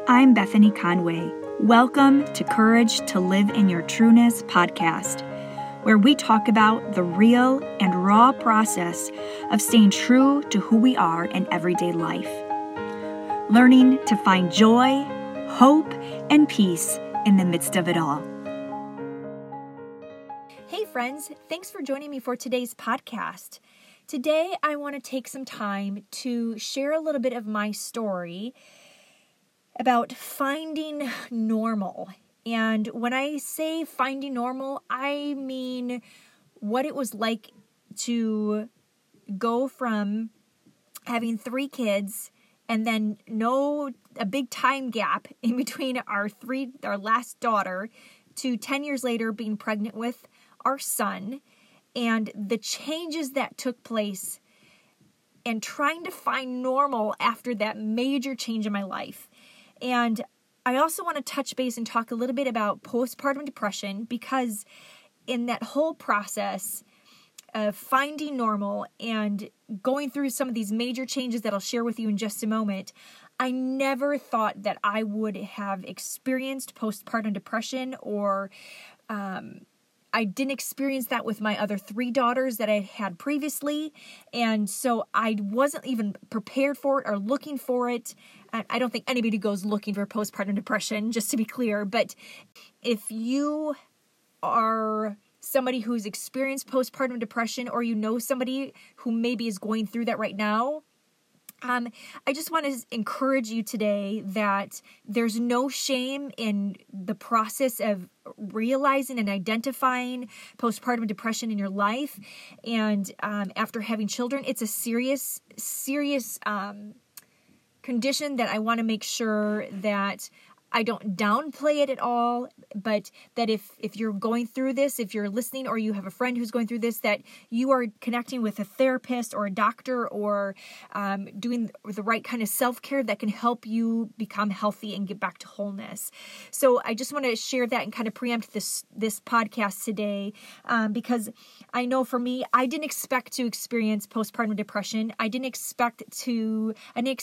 I'm Bethany Conway. Welcome to Courage to Live in Your Trueness podcast, where we talk about the real and raw process of staying true to who we are in everyday life. Learning to find joy, hope, and peace in the midst of it all. Hey friends, thanks for joining me for today's podcast. Today I want to take some time to share a little bit of my story about finding normal. And when I say finding normal, I mean what it was like to go from having 3 kids and then a big time gap in between our last daughter to 10 years later being pregnant with our son, and the changes that took place and trying to find normal after that major change in my life. And I also want to touch base and talk a little bit about postpartum depression, because in that whole process of finding normal and going through some of these major changes that I'll share with you in just a moment, I never thought that I would have experienced postpartum depression, or I didn't experience that with my other 3 daughters that I had previously. And so I wasn't even prepared for it or looking for it. I don't think anybody goes looking for postpartum depression, just to be clear. But if you are somebody who's experienced postpartum depression, or you know somebody who maybe is going through that right now, I just want to encourage you today that there's no shame in the process of realizing and identifying postpartum depression in your life. And after having children, it's a serious condition that I want to make sure that I don't downplay it at all, but that if you're going through this, if you're listening or you have a friend who's going through this, that you are connecting with a therapist or a doctor, or doing the right kind of self-care that can help you become healthy and get back to wholeness. So I just want to share that and kind of preempt this podcast today, because I know for me, I didn't expect to experience postpartum depression. I didn't expect to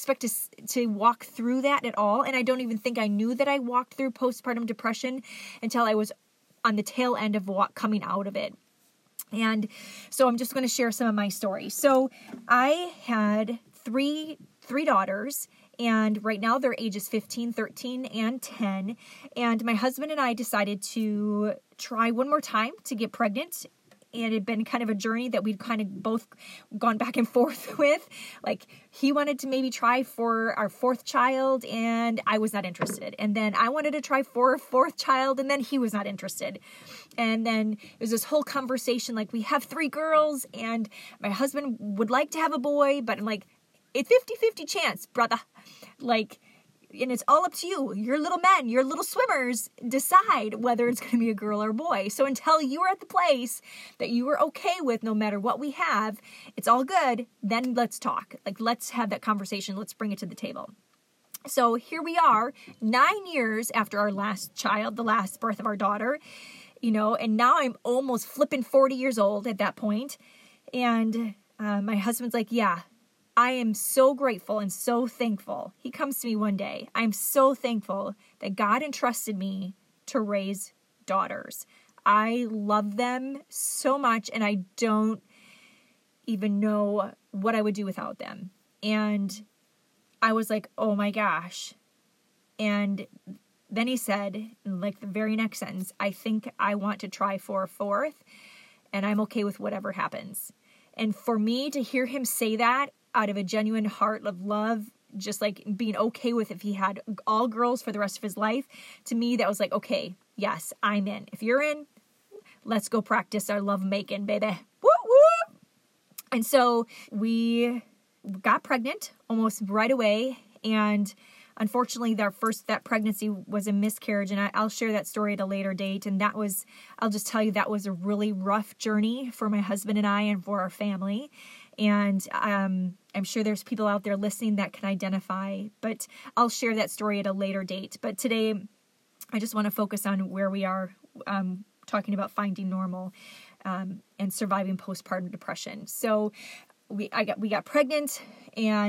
walk through that at all, and I don't even think I knew that I walked through postpartum depression until I was on the tail end of coming out of it. And so I'm just going to share some of my story. So I had three daughters, and right now their ages 15, 13, and 10. And my husband and I decided to try one more time to get pregnant. And it had been kind of a journey that we'd kind of both gone back and forth with. Like, he wanted to maybe try for our 4th child, and I was not interested. And then I wanted to try for a 4th child, and then he was not interested. And then it was this whole conversation, like, we have 3 girls, and my husband would like to have a boy, but I'm like, it's 50-50 chance, brother. Like, and it's all up to you. Your little men, your little swimmers decide whether it's going to be a girl or a boy. So until you are at the place that you are okay with, no matter what we have, it's all good, then let's talk. Like, let's have that conversation. Let's bring it to the table. So here we are, 9 years after our last child, the last birth of our daughter, and now I'm almost flipping 40 years old at that point. And my husband's like, yeah, I am so grateful and so thankful. He comes to me one day. I'm so thankful that God entrusted me to raise daughters. I love them so much, and I don't even know what I would do without them. And I was like, oh my gosh. And then he said, like the very next sentence, I think I want to try for a 4th, and I'm okay with whatever happens. And for me to hear him say that out of a genuine heart of love, just like being okay with if he had all girls for the rest of his life, to me, that was like, okay, yes, I'm in. If you're in, let's go practice our love making, baby. Woo, woo. And so we got pregnant almost right away. And unfortunately, that pregnancy was a miscarriage. And I'll share that story at a later date. And I'll just tell you, that was a really rough journey for my husband and I and for our family. And I'm sure there's people out there listening that can identify, but I'll share that story at a later date. But today, I just want to focus on where we are, talking about finding normal and surviving postpartum depression. So we got pregnant, and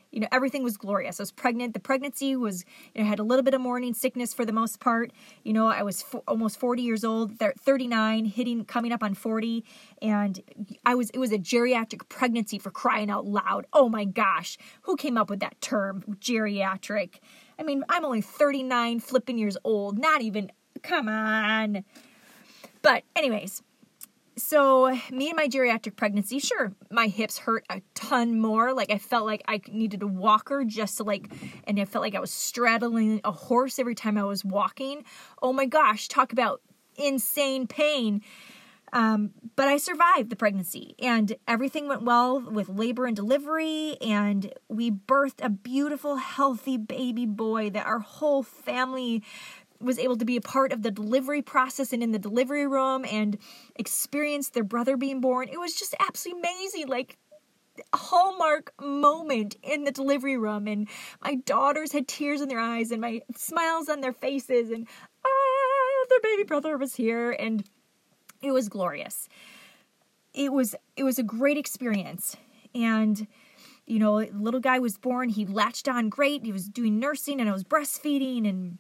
everything was glorious. I was pregnant. The pregnancy was, had a little bit of morning sickness for the most part. I was almost 40 years old, 39, coming up on 40. And it was a geriatric pregnancy, for crying out loud. Oh my gosh. Who came up with that term, geriatric? I mean, I'm only 39 flipping years old. Not even, come on. But anyways, so me and my geriatric pregnancy, sure, my hips hurt a ton more. Like, I felt like I needed a walker just to and I felt like I was straddling a horse every time I was walking. Oh my gosh, talk about insane pain. But I survived the pregnancy, and everything went well with labor and delivery, and we birthed a beautiful, healthy baby boy that our whole family was able to be a part of the delivery process and in the delivery room and experience their brother being born. It was just absolutely amazing, like a hallmark moment in the delivery room. And my daughters had tears in their eyes and my smiles on their faces, and their baby brother was here, and it was glorious. It was a great experience. And little guy was born. He latched on great. He was doing nursing, and I was breastfeeding, and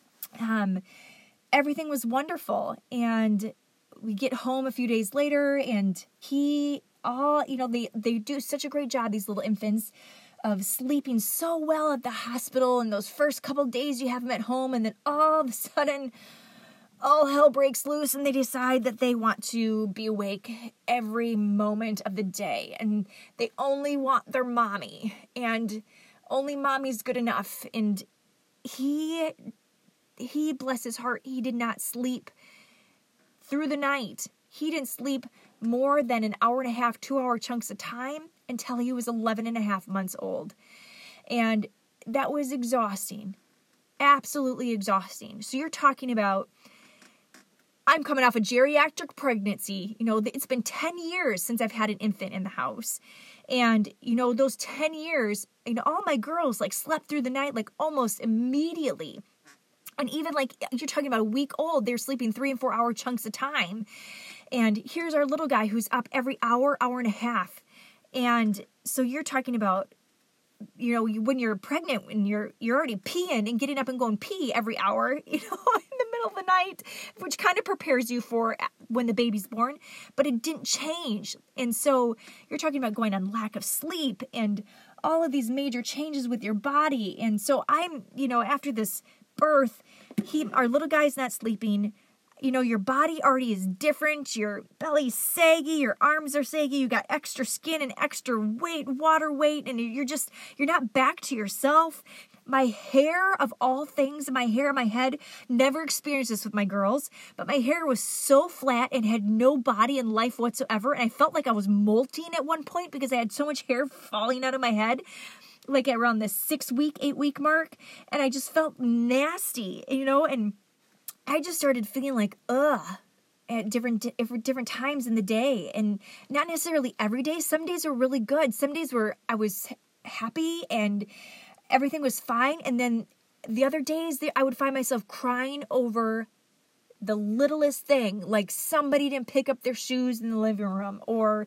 everything was wonderful. And we get home a few days later, and they do such a great job, these little infants, of sleeping so well at the hospital. And those first couple days you have them at home, and then all of a sudden, all hell breaks loose, and they decide that they want to be awake every moment of the day, and they only want their mommy, and only mommy's good enough. And he, bless his heart, he did not sleep through the night. He didn't sleep more than an hour and a half, 2-hour chunks of time until he was 11 and a half months old. And that was exhausting. Absolutely exhausting. So you're talking about, I'm coming off a geriatric pregnancy. It's been 10 years since I've had an infant in the house. And, those 10 years, all my girls slept through the night almost immediately. And even you're talking about a week old, they're sleeping 3 and 4 hour chunks of time. And here's our little guy who's up every hour and a half. And so you're talking about, when you're pregnant and you're already peeing and getting up and going pee every hour, in the middle of the night, which kind of prepares you for when the baby's born, but it didn't change. And so you're talking about going on lack of sleep and all of these major changes with your body. And so I'm, after this birth, our little guy's not sleeping. Your body already is different. Your belly's saggy. Your arms are saggy. You got extra skin and extra weight, water weight, and you're not back to yourself. My hair, of all things, my hair on my head, never experienced this with my girls, but my hair was so flat and had no body and life whatsoever. And I felt like I was molting at one point because I had so much hair falling out of my head, around the 8 week mark. And I just felt nasty, and I just started feeling like, at different times in the day, and not necessarily every day. Some days were really good. Some days I was happy and everything was fine. And then the other days I would find myself crying over the littlest thing, like somebody didn't pick up their shoes in the living room, or,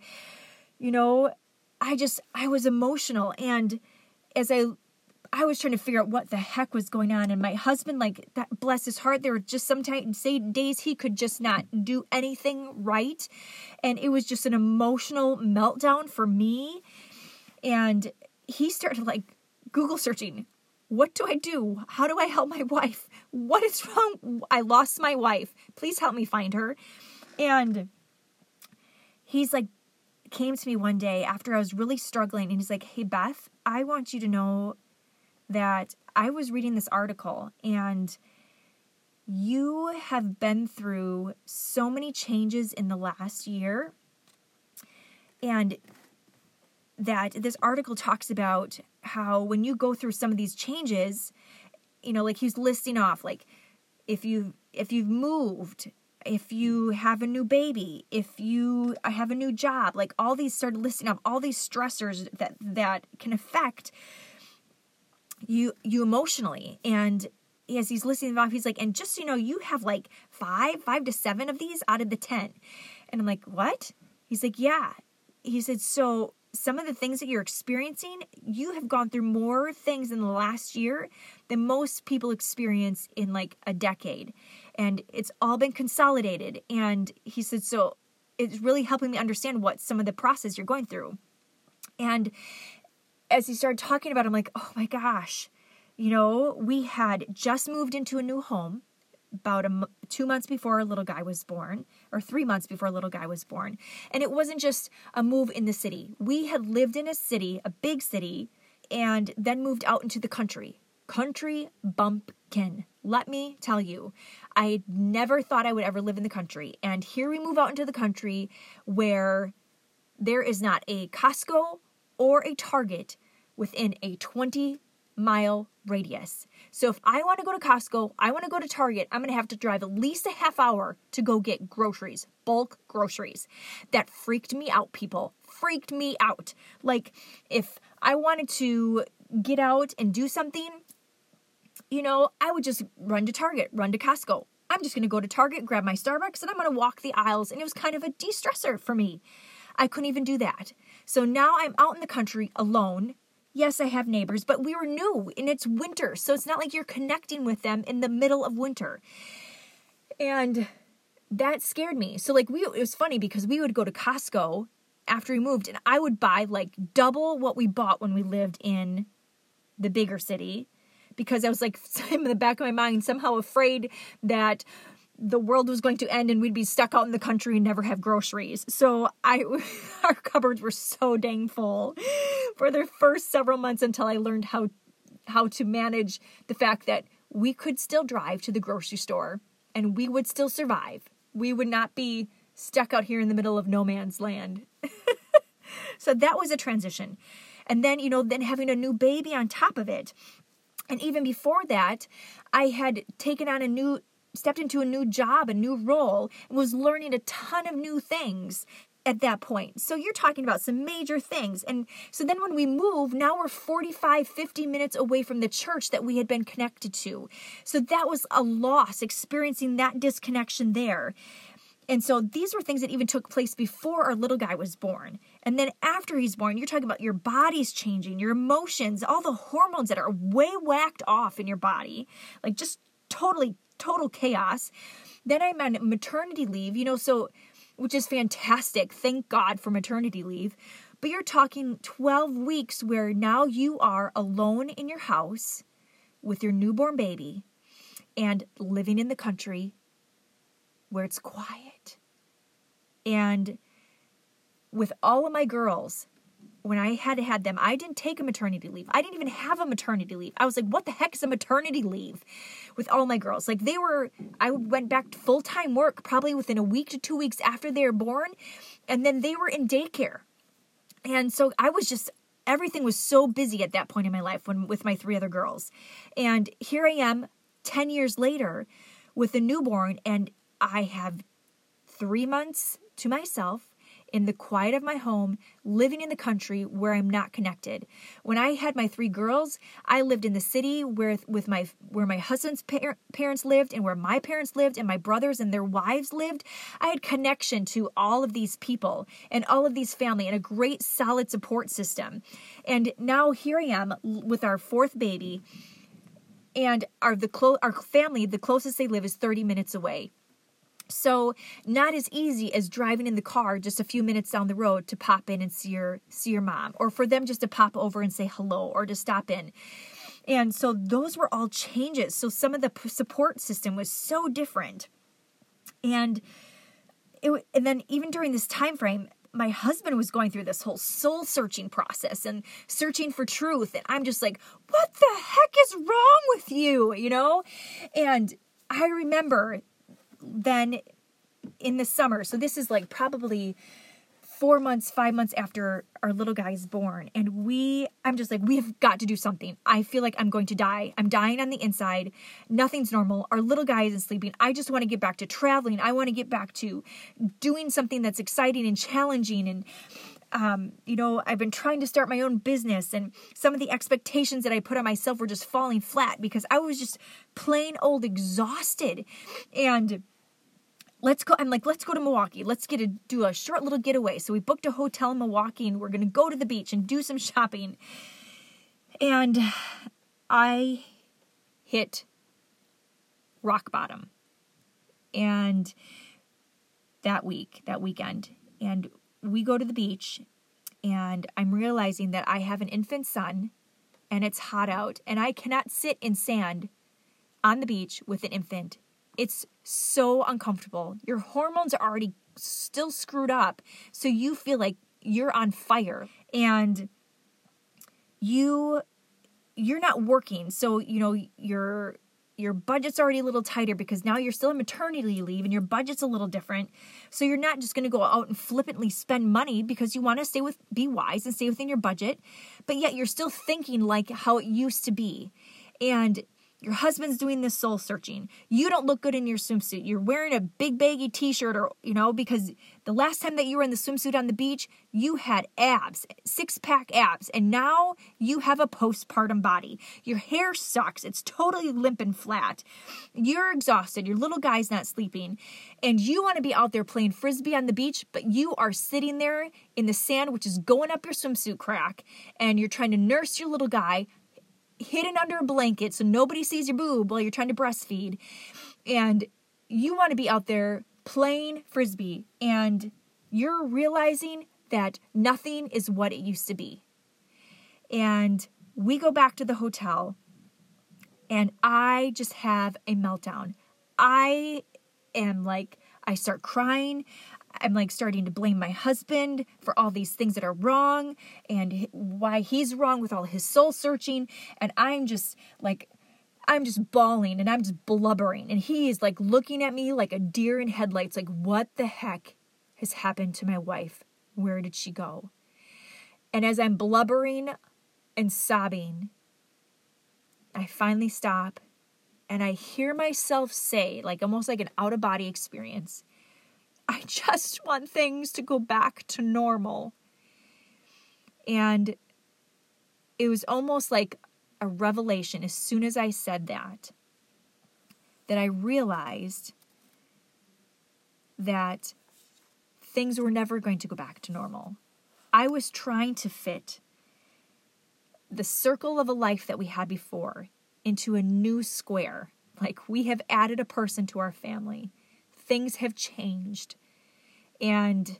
I was emotional. And as I was trying to figure out what the heck was going on. And my husband, that, bless his heart, there were just sometimes days he could just not do anything right. And it was just an emotional meltdown for me. And he started Google searching, what do I do? How do I help my wife? What is wrong? I lost my wife. Please help me find her. And he's came to me one day after I was really struggling. And he's like, hey, Beth, I want you to know that I was reading this article, and you have been through so many changes in the last year, and that this article talks about how when you go through some of these changes, he's listing off, if you've moved, if you have a new baby, if you have a new job, all these, started listing off all these stressors that can affect you emotionally. And as he's listing them off, he's like, and just, you have 5 to 7 of these out of the 10. And I'm like, what? He's like, yeah. He said, so some of the things that you're experiencing, you have gone through more things in the last year than most people experience in like a decade. And it's all been consolidated. And he said, so it's really helping me understand what some of the process you're going through. And as he started talking about it, I'm like, oh my gosh, we had just moved into a new home about 2 months before our little guy was born, or 3 months before our little guy was born. And it wasn't just a move in the city. We had lived in a city, a big city, and then moved out into the country. Country bumpkin. Let me tell you, I never thought I would ever live in the country. And here we move out into the country where there is not a Costco or a Target within a 20-mile radius. So if I want to go to Costco, I want to go to Target, I'm going to have to drive at least a half hour to go get groceries, bulk groceries. That freaked me out, people. Freaked me out. Like, if I wanted to get out and do something, I would just run to Target, run to Costco. I'm just going to go to Target, grab my Starbucks, and I'm going to walk the aisles. And it was kind of a de-stressor for me. I couldn't even do that. So now I'm out in the country alone. Yes, I have neighbors, but we were new and it's winter. So it's not like you're connecting with them in the middle of winter. And that scared me. So it was funny because we would go to Costco after we moved and I would buy like double what we bought when we lived in the bigger city, because I was like in the back of my mind somehow afraid that the world was going to end and we'd be stuck out in the country and never have groceries. So our cupboards were so dang full for the first several months until I learned how to manage the fact that we could still drive to the grocery store and we would still survive. We would not be stuck out here in the middle of no man's land. So that was a transition. And then, then having a new baby on top of it. And even before that, I had stepped into a new job, a new role, and was learning a ton of new things at that point. So you're talking about some major things. And so then when we move, now we're 45, 50 minutes away from the church that we had been connected to. So that was a loss, experiencing that disconnection there. And so these were things that even took place before our little guy was born. And then after he's born, you're talking about your body's changing, your emotions, all the hormones that are way whacked off in your body, like just total chaos. Then I'm on maternity leave, which is fantastic. Thank God for maternity leave. But you're talking 12 weeks where now you are alone in your house with your newborn baby and living in the country where it's quiet. And with all of my girls, when I had them, I didn't take a maternity leave. I didn't even have a maternity leave. I was like, what the heck is a maternity leave with all my girls? Like I went back to full-time work probably within a week to 2 weeks after they were born. And then they were in daycare. And so everything was so busy at that point in my life with my 3 other girls. And here I am 10 years later with a newborn, and I have 3 months to myself in the quiet of my home, living in the country where I'm not connected. When I had my 3 girls, I lived in the city where my husband's parents lived and where my parents lived and my brothers and their wives lived. I had connection to all of these people and all of these family and a great solid support system. And now here I am with our 4th baby, and our family, the closest they live is 30 minutes away. So not as easy as driving in the car just a few minutes down the road to pop in and see your mom, or for them just to pop over and say hello or to stop in. And so those were all changes. So some of the support system was so different. And then even during this time frame, my husband was going through this whole soul searching process and searching for truth. And I'm just like, what the heck is wrong with you? And I remember then in the summer, so this is like probably 5 months after our little guy is born. And I'm just like, we have got to do something. I feel like I'm going to die. I'm dying on the inside. Nothing's normal. Our little guy isn't sleeping. I just want to get back to traveling. I want to get back to doing something that's exciting and challenging. And, I've been trying to start my own business, and some of the expectations that I put on myself were just falling flat because I was just plain old exhausted. And let's go to Milwaukee. Let's do a short little getaway. So we booked a hotel in Milwaukee and we're going to go to the beach and do some shopping. And I hit rock bottom. And that weekend, and we go to the beach, and I'm realizing that I have an infant son, and it's hot out, and I cannot sit in sand on the beach with an infant. It's so uncomfortable. Your hormones are already still screwed up, so you feel like you're on fire, and you're not working, so your budget's already a little tighter because now you're still on maternity leave and your budget's a little different. So you're not just going to go out and flippantly spend money because you want to be wise and stay within your budget, but yet you're still thinking like how it used to be. And your husband's doing this soul searching. You don't look good in your swimsuit. You're wearing a big baggy t-shirt because the last time that you were in the swimsuit on the beach, you had abs, 6-pack abs, and now you have a postpartum body. Your hair sucks. It's totally limp and flat. You're exhausted. Your little guy's not sleeping, and you want to be out there playing Frisbee on the beach, but you are sitting there in the sand, which is going up your swimsuit crack, and you're trying to nurse your little guy, hidden under a blanket so nobody sees your boob while you're trying to breastfeed. And you want to be out there playing Frisbee, and you're realizing that nothing is what it used to be. And we go back to the hotel, and I just have a meltdown. I start crying. I'm starting to blame my husband for all these things that are wrong and why he's wrong with all his soul searching. And I'm just bawling and I'm just blubbering. And he is looking at me like a deer in headlights. Like, what the heck has happened to my wife? Where did she go? And as I'm blubbering and sobbing, I finally stop and I hear myself say, almost like an out-of-body experience, I just want things to go back to normal. And it was almost like a revelation as soon as I said that I realized that things were never going to go back to normal. I was trying to fit the circle of a life that we had before into a new square. We have added a person to our family. Things have changed. And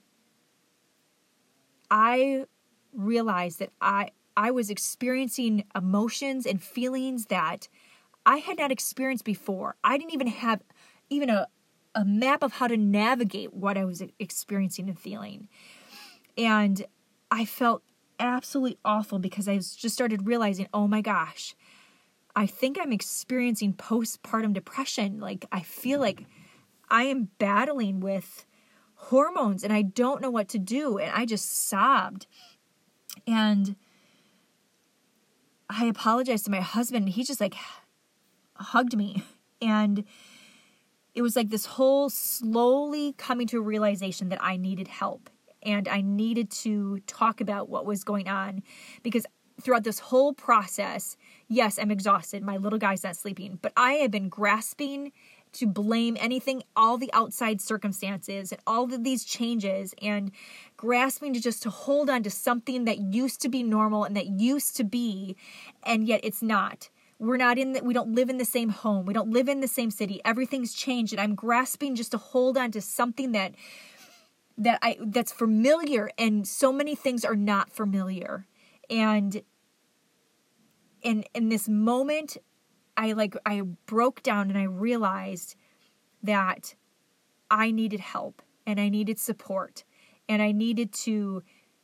I realized that I was experiencing emotions and feelings that I had not experienced before. I didn't even have a map of how to navigate what I was experiencing and feeling. And I felt absolutely awful because I just started realizing, oh my gosh, I think I'm experiencing postpartum depression. I feel like I am battling with hormones and I don't know what to do. And I just sobbed. And I apologized to my husband. He just hugged me. And it was this whole slowly coming to a realization that I needed help. And I needed to talk about what was going on. Because throughout this whole process, yes, I'm exhausted. My little guy's not sleeping. But I have been grasping to blame all the outside circumstances and all of these changes, and grasping to hold on to something that used to be normal and that used to be, and yet it's not. We don't live in the same home. We don't live in the same city. Everything's changed, and I'm grasping just to hold on to something that's familiar, and so many things are not familiar. And in this moment, I broke down and I realized that I needed help and I needed support and I needed to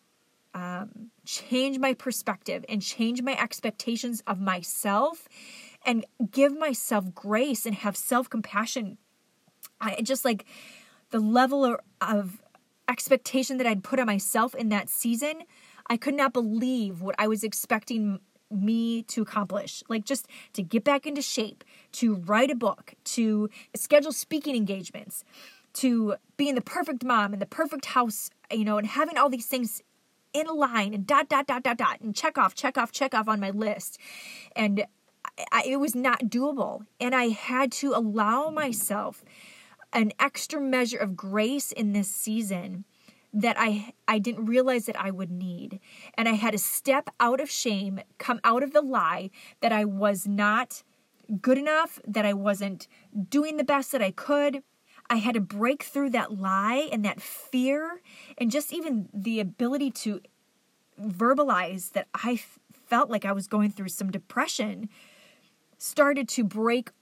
change my perspective and change my expectations of myself and give myself grace and have self-compassion. I just the level of expectation that I'd put on myself in that season, I could not believe what I was expecting me to accomplish, just to get back into shape, to write a book, to schedule speaking engagements, to being the perfect mom and the perfect house, and having all these things in a line and dot, and check off on my list. And it was not doable. And I had to allow myself an extra measure of grace in this season that I didn't realize that I would need. And I had to step out of shame, come out of the lie that I was not good enough, that I wasn't doing the best that I could. I had to break through that lie and that fear, and just even the ability to verbalize that I felt like I was going through some depression started to break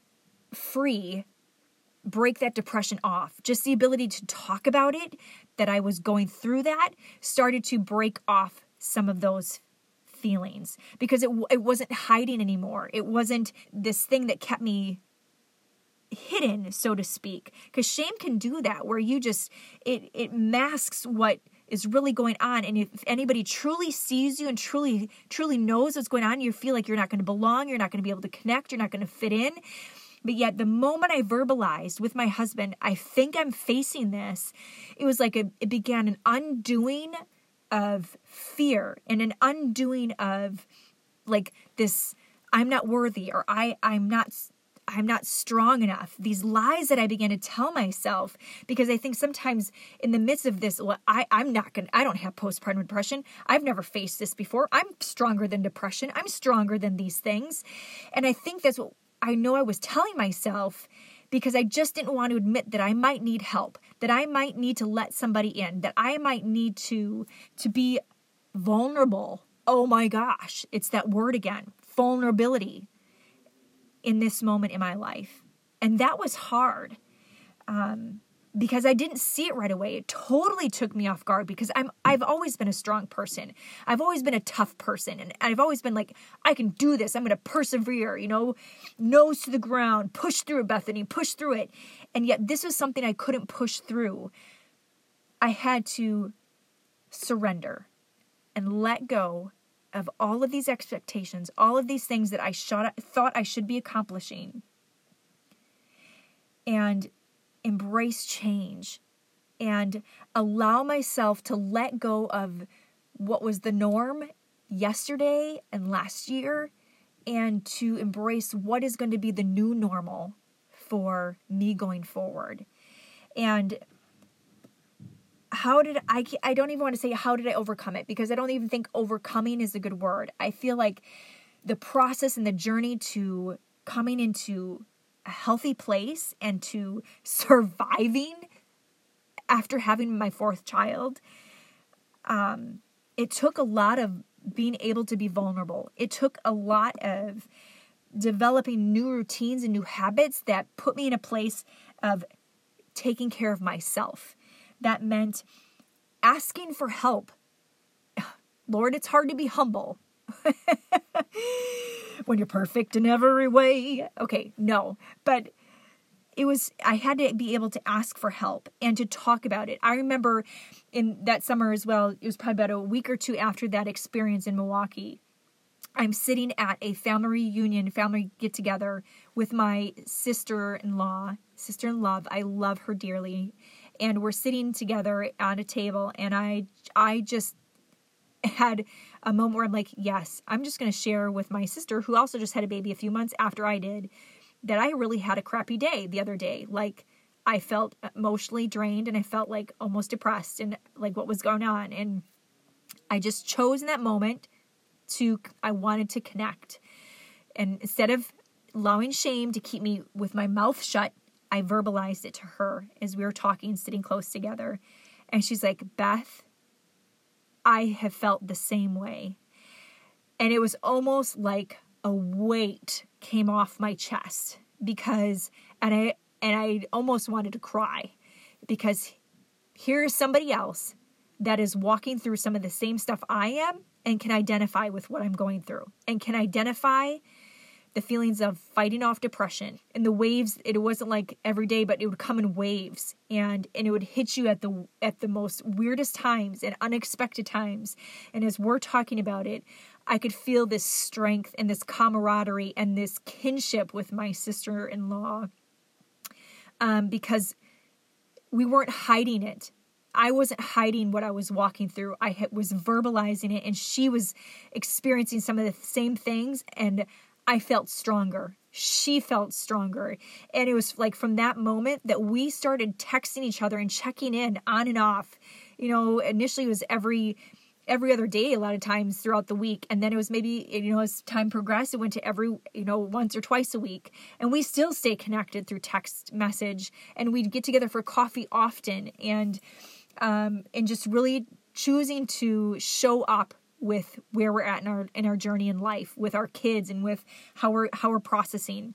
that depression off. Just the ability to talk about it, that I was going through that, started to break off some of those feelings, because it wasn't hiding anymore. It wasn't this thing that kept me hidden, so to speak, because shame can do that, where you just, it masks what is really going on. And if anybody truly sees you and truly knows what's going on, you feel like you're not going to belong, you're not going to be able to connect, you're not going to fit in. But yet the moment I verbalized with my husband, I think I'm facing this, it was like it began an undoing of fear and an undoing of like this, I'm not worthy, or I'm not strong enough. These lies that I began to tell myself, because I think sometimes in the midst of this, well, I don't have postpartum depression. I've never faced this before. I'm stronger than depression. I'm stronger than these things. And I think that's what I know I was telling myself, because I just didn't want to admit that I might need help, that I might need to let somebody in, that I might need to be vulnerable. Oh my gosh, it's that word again, vulnerability, in this moment in my life. And that was hard because I didn't see it right away. It totally took me off guard, because I've always been a strong person. I've always been a tough person. And I've always been like, I can do this. I'm going to persevere, nose to the ground, push through it, Bethany, push through it. And yet this was something I couldn't push through. I had to surrender and let go of all of these expectations, all of these things that I thought I should be accomplishing, and embrace change and allow myself to let go of what was the norm yesterday and last year, and to embrace what is going to be the new normal for me going forward. And I don't even want to say how did I overcome it, because I don't even think overcoming is a good word. I feel like the process and the journey to coming into a healthy place and to surviving after having my fourth child, it took a lot of being able to be vulnerable. It took a lot of developing new routines and new habits that put me in a place of taking care of myself. That meant asking for help. Lord, it's hard to be humble when you're perfect in every way. Okay, no, but I had to be able to ask for help and to talk about it. I remember in that summer as well, it was probably about a week or two after that experience in Milwaukee, I'm sitting at a family reunion, family get-together with my sister-in-law, sister-in-love. I love her dearly. And we're sitting together at a table, and I just had a moment where I'm like, yes, I'm just going to share with my sister, who also just had a baby a few months after I did, that I really had a crappy day the other day. Like, I felt emotionally drained, and I felt like almost depressed, and like what was going on. And I just chose in that moment I wanted to connect. And instead of allowing shame to keep me with my mouth shut, I verbalized it to her as we were talking, sitting close together. And she's like, Beth, I have felt the same way. And it was almost like a weight came off my chest, and I almost wanted to cry, because here's somebody else that is walking through some of the same stuff I am and can identify with what I'm going through, and can identify the feelings of fighting off depression and the waves. It wasn't like every day, but it would come in waves, and it would hit you at the most weirdest times and unexpected times. And as we're talking about it, I could feel this strength and this camaraderie and this kinship with my sister-in-law, because we weren't hiding it. I wasn't hiding what I was walking through. I was verbalizing it, and she was experiencing some of the same things, and I felt stronger. she felt stronger. And it was like from that moment that we started texting each other and checking in on and off. Initially it was every other day, a lot of times throughout the week. And then it was maybe, as time progressed, it went to every, once or twice a week. And we still stay connected through text message, and we'd get together for coffee often, and just really choosing to show up with where we're at in our journey in life, with our kids, and with how we're processing.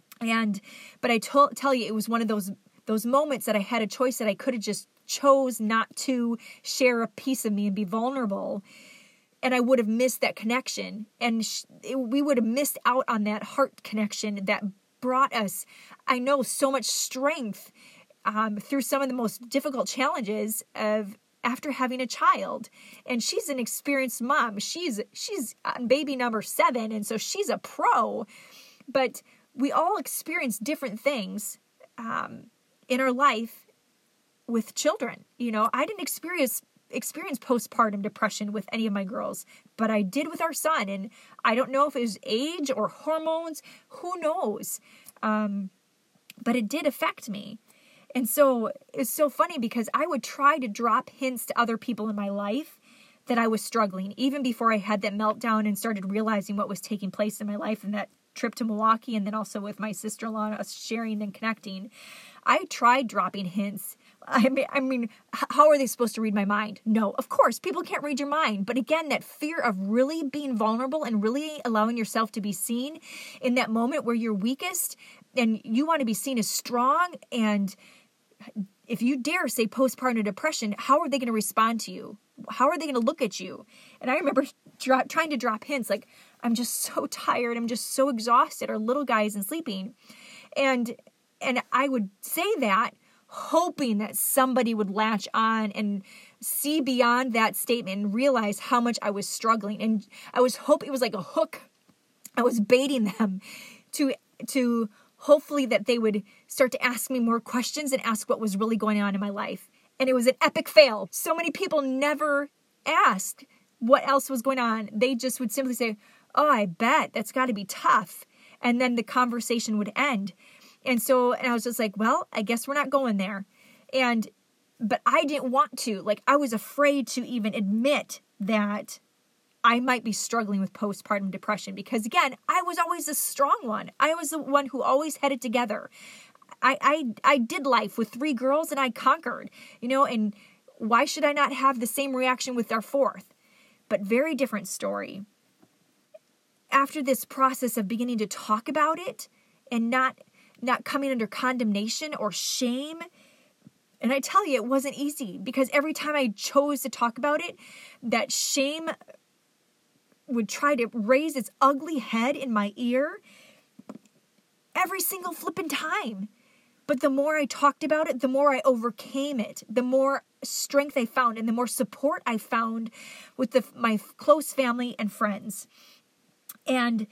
But I tell you, it was one of those moments that I had a choice that I could have just chose not to share a piece of me and be vulnerable, and I would have missed that connection, and we would have missed out on that heart connection that brought us, I know, so much strength through some of the most difficult challenges of after having a child. And she's an experienced mom. She's on baby number 7, and so she's a pro. But we all experience different things in our life with children. I didn't experience postpartum depression with any of my girls, but I did with our son. And I don't know if it was age or hormones, who knows? But it did affect me. And so it's so funny because I would try to drop hints to other people in my life that I was struggling, even before I had that meltdown and started realizing what was taking place in my life, and that trip to Milwaukee, and then also with my sister-in-law, us sharing and connecting. I tried dropping hints. I mean, how are they supposed to read my mind? No, of course, people can't read your mind. But again, that fear of really being vulnerable and really allowing yourself to be seen in that moment where you're weakest, and you want to be seen as strong. And if you dare say postpartum depression, how are they going to respond to you? How are they going to look at you? And I remember trying to drop hints like, I'm just so tired. I'm just so exhausted. Our little guy isn't sleeping. And I would say that hoping that somebody would latch on and see beyond that statement and realize how much I was struggling. And I was hoping it was like a hook. I was baiting them to hopefully that they would start to ask me more questions and ask what was really going on in my life. And it was an epic fail. So many people never asked what else was going on. They just would simply say, oh, I bet that's got to be tough. And then the conversation would end. And I was just like, well, I guess we're not going there. But I didn't want to. Like, I was afraid to even admit that I might be struggling with postpartum depression because, again, I was always the strong one. I was the one who always had it together. I did life with 3 girls and I conquered, and why should I not have the same reaction with our 4th? But very different story. After this process of beginning to talk about it and not coming under condemnation or shame, and I tell you, it wasn't easy because every time I chose to talk about it, that shame would try to raise its ugly head in my ear every single flipping time. But the more I talked about it, the more I overcame it, the more strength I found and the more support I found with my close family and friends. And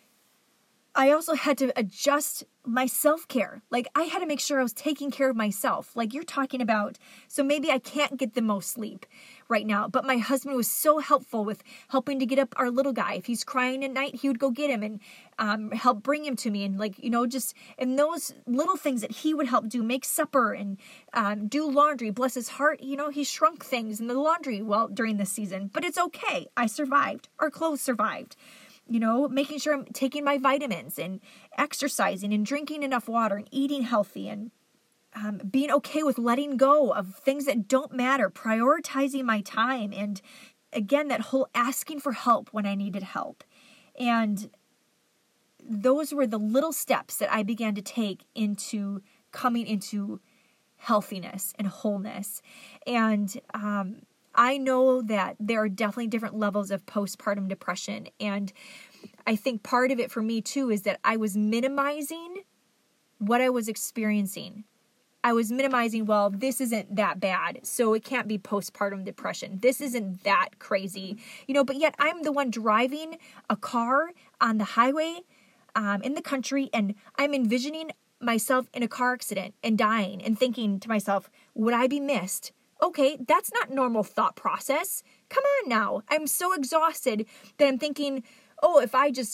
I also had to adjust my self-care. Like, I had to make sure I was taking care of myself. Like you're talking about, so maybe I can't get the most sleep right now, but my husband was so helpful with helping to get up our little guy. If he's crying at night, he would go get him and help bring him to me. And just in those little things that he would help do, make supper and do laundry. Bless his heart, he shrunk things in the laundry during this season, but it's okay. I survived. Our clothes survived. Making sure I'm taking my vitamins and exercising and drinking enough water and eating healthy and being okay with letting go of things that don't matter, prioritizing my time. And again, that whole asking for help when I needed help. And those were the little steps that I began to take into coming into healthiness and wholeness. And I know that there are definitely different levels of postpartum depression. And I think part of it for me too is that I was minimizing what I was experiencing. I was minimizing, well, this isn't that bad, so it can't be postpartum depression. This isn't that crazy, but yet I'm the one driving a car on the highway in the country, and I'm envisioning myself in a car accident and dying and thinking to myself, would I be missed? Okay, that's not normal thought process. Come on now. I'm so exhausted that I'm thinking, oh, if I just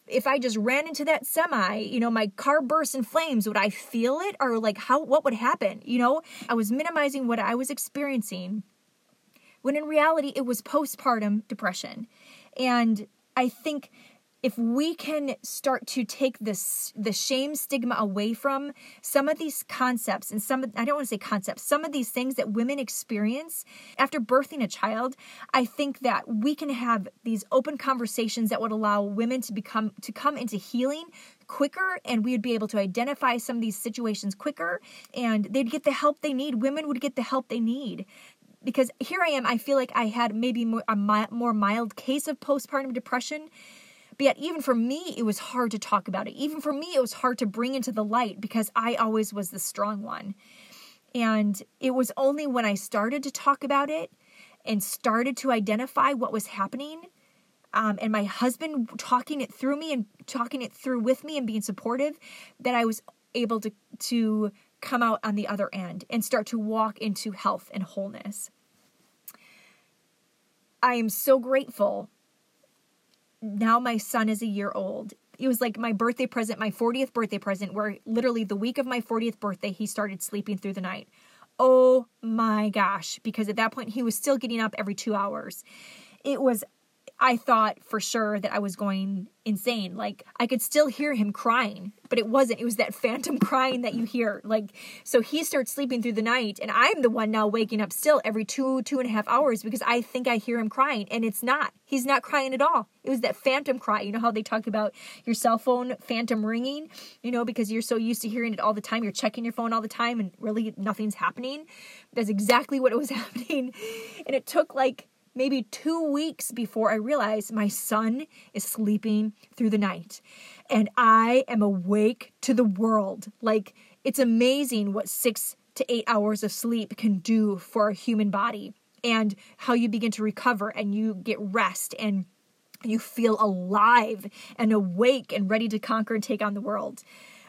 if I just ran into that semi, my car burst in flames, would I feel it? Or like what would happen? I was minimizing what I was experiencing when in reality it was postpartum depression. And I think if we can start to take the shame stigma away from some of these concepts and some of these things that women experience after birthing a child, I think that we can have these open conversations that would allow women to come into healing quicker, and we would be able to identify some of these situations quicker, and they'd get the help they need. Women would get the help they need. Because here I am, I feel like I had maybe a more mild case of postpartum depression. But yet, even for me, it was hard to talk about it. Even for me, it was hard to bring into the light because I always was the strong one. And it was only when I started to talk about it and started to identify what was happening, and my husband talking it through me and talking it through with me and being supportive, that I was able to come out on the other end and start to walk into health and wholeness. I am so grateful. Now my son is a year old. It was like my birthday present, my 40th birthday present, where literally the week of my 40th birthday, he started sleeping through the night. Oh my gosh. Because at that point, he was still getting up every 2 hours. I thought for sure that I was going insane. Like, I could still hear him crying, but it wasn't. It was that phantom crying that you hear. So he starts sleeping through the night, and I'm the one now waking up still every 2.5 hours because I think I hear him crying, and it's not. He's not crying at all. It was that phantom cry. You know how they talk about your cell phone phantom ringing? Because you're so used to hearing it all the time. You're checking your phone all the time, and really nothing's happening. That's exactly what was happening. And it took maybe 2 weeks before I realized my son is sleeping through the night and I am awake to the world. It's amazing what 6 to 8 hours of sleep can do for a human body and how you begin to recover and you get rest and you feel alive and awake and ready to conquer and take on the world.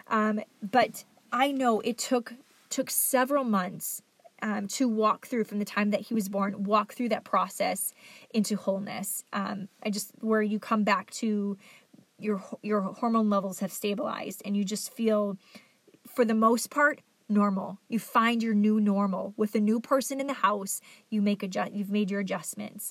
But I know it took several months to walk through from the time that he was born, walk through that process into wholeness. Where you come back to your hormone levels have stabilized and you just feel, for the most part, normal. You find your new normal. With a new person in the house, you've made your adjustments.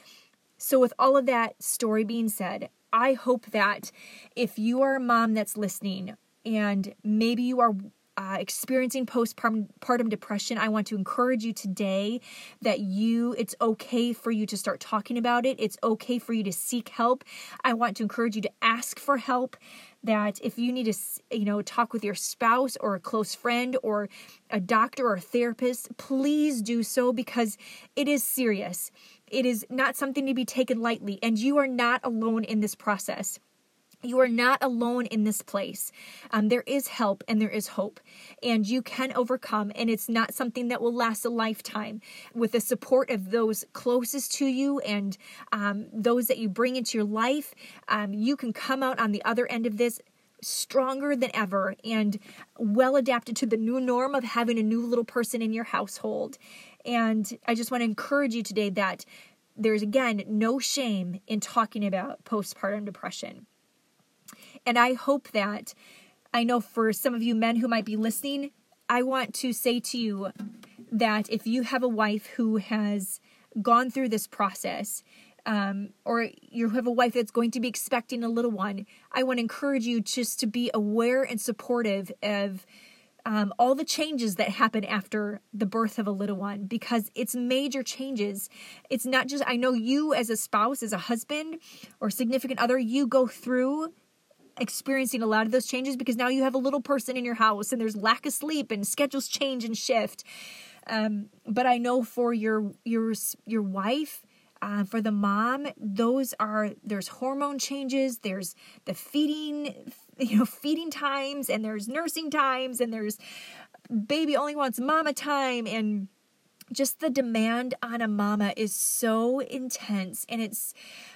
So with all of that story being said, I hope that if you are a mom that's listening and maybe you are experiencing postpartum depression, I want to encourage you today that it's okay for you to start talking about it. It's okay for you to seek help. I want to encourage you to ask for help, that if you need to, talk with your spouse or a close friend or a doctor or a therapist, please do so because it is serious. It is not something to be taken lightly, and you are not alone in this process. You are not alone in this place. There is help and there is hope, and you can overcome, and it's not something that will last a lifetime. With the support of those closest to you and those that you bring into your life, you can come out on the other end of this stronger than ever and well adapted to the new norm of having a new little person in your household. And I just want to encourage you today that there's, again, no shame in talking about postpartum depression. And I hope that, I know for some of you men who might be listening, I want to say to you that if you have a wife who has gone through this process, or you have a wife that's going to be expecting a little one, I want to encourage you just to be aware and supportive of all the changes that happen after the birth of a little one, because it's major changes. It's not just, I know you as a spouse, as a husband or significant other, you go through experiencing a lot of those changes because now you have a little person in your house and there's lack of sleep and schedules change and shift. But I know for your wife, for the mom, there's hormone changes, there's the feeding times, and there's nursing times, and there's baby only wants mama time, and just the demand on a mama is so intense, and it's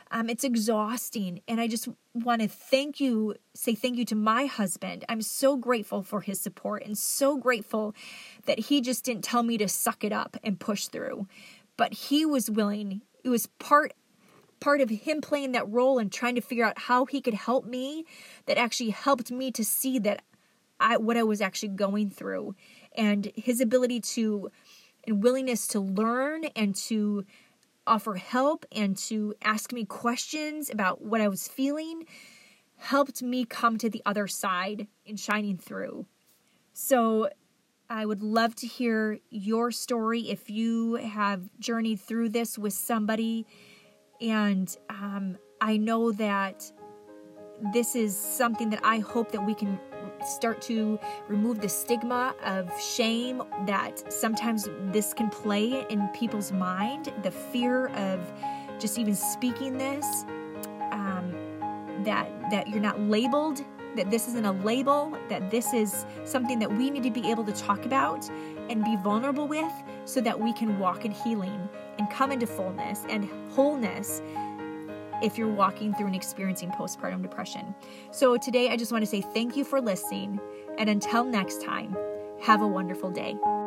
exhausting. And I just want to say thank you to my husband. I'm so grateful for his support and so grateful that he just didn't tell me to suck it up and push through, but he was willing. It was part part of him playing that role and trying to figure out how he could help me that actually helped me to see that what I was actually going through. And his ability to and willingness to learn and to offer help and to ask me questions about what I was feeling helped me come to the other side in shining through. So I would love to hear your story if you have journeyed through this with somebody. And I know that this is something that I hope that we can start to remove the stigma of shame that sometimes this can play in people's mind, the fear of just even speaking this, that you're not labeled, that this isn't a label, that this is something that we need to be able to talk about and be vulnerable with so that we can walk in healing and come into fullness and wholeness if you're walking through and experiencing postpartum depression. So today I just want to say thank you for listening, and until next time, have a wonderful day.